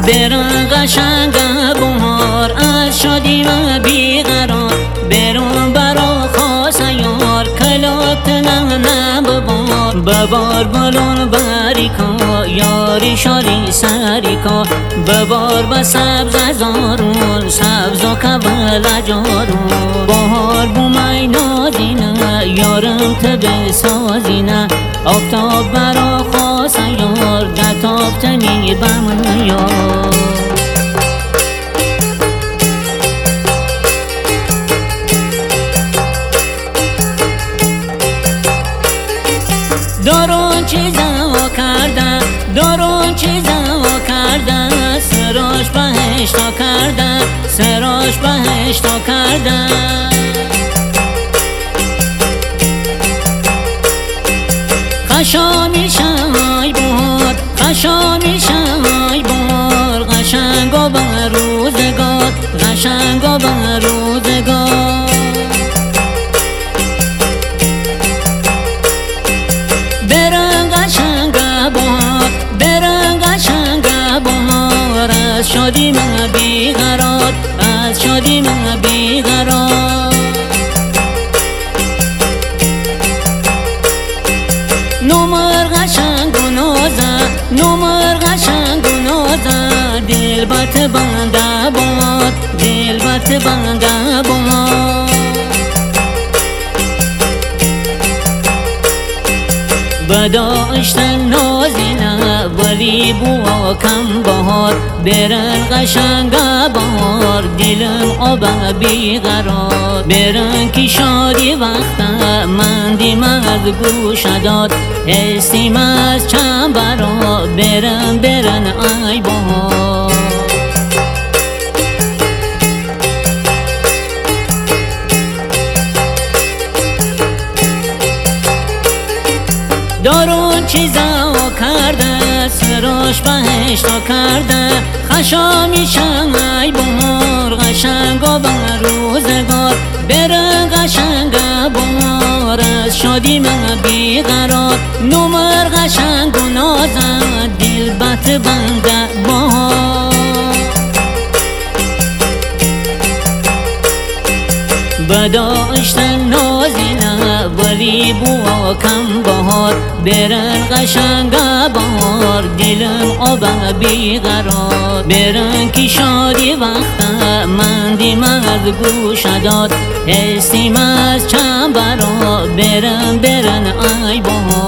برن قشنگ بهار از شادی و بیقرار، برون برا خواست یار کلاک نه ببار بلون باریکا یاری شاری سریکا، ببار با سبز زارون سبز و کبل جارون، بهار بومای نازینه یارم تبه سازینه، آفتاب برا خواست یار گتاب تنی بمن یار. دارون چیزا کرده دارون چیزا کرده، سراش بهشتا کرده سراش بهشتا کرده، خشامی شمای بهار خشامی شمای بهار، قشنگ و به روزگار قشنگ و به روزگار، برن قشنگ بهار برن قشنگ بهار، از شادی من بیقرار از شادی من بیقرار، نمر قشنگ و نازه نمر قشنگ و نازه، دل بط بنده باد دل بط بنده باد، بداشتن نازینه ولی بوا کم بهار، برن قشنگ بهار دلم آب بیقرار، برن کی شادی وقت من دیم از گوش داد، استیم از چند برا برن برن ای بهار. دارون چیزا کرده سراش بهشتا کرده، خشامی شمای بهار قشنگ و به روزگار، برن قشنگ بهار از شادی من بیقرار، نمر قشنگ و نازه دل بط بنده بهار، بداشتن نازینه ولی بوا کم بهار، برن قشنگ بهار دلم آب بیقرار، برن کی شادی وقت من دیم از گوش داد، استیم از چند برا برن برن ای بهار.